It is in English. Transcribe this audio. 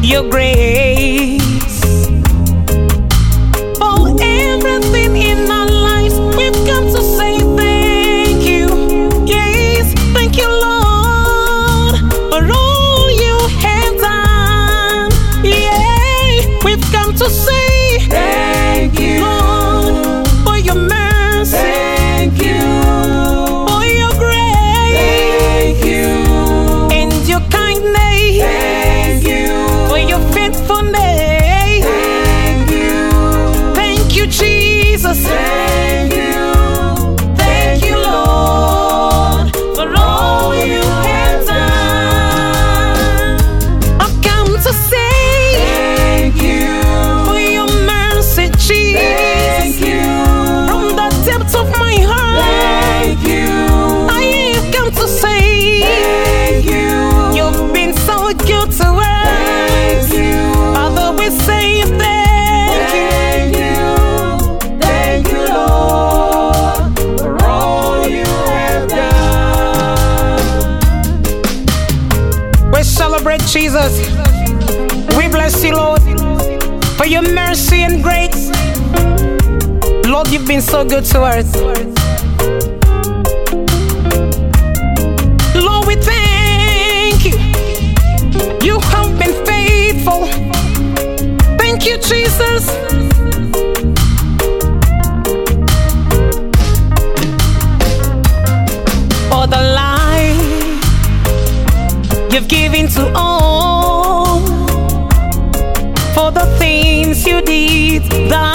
your grace. For everything in our lives, we've come to say thank you. Yes, thank you, Lord, for all you have done. Yeah, we've come to say Thank you, Lord, for your mercy, thank you, for your grace, thank you, and your kindness, thank you, for your faithfulness. thank you, Thank you, Jesus. thank you, Thank you, Lord, for all you have done. I've come to say thank you, for your mercy, Jesus. thank you, From the depths of my heart, thank you, I have come to say thank you, you've been so good to us. thank you, Father, we say thank you, Lord, for all you have done. we celebrate Jesus. We bless you, Lord, for your mercy and grace. Lord, you've been so good to us. Lord, we thank you. You have been faithful. Thank you, Jesus. For the life you've given to all, for the things you did that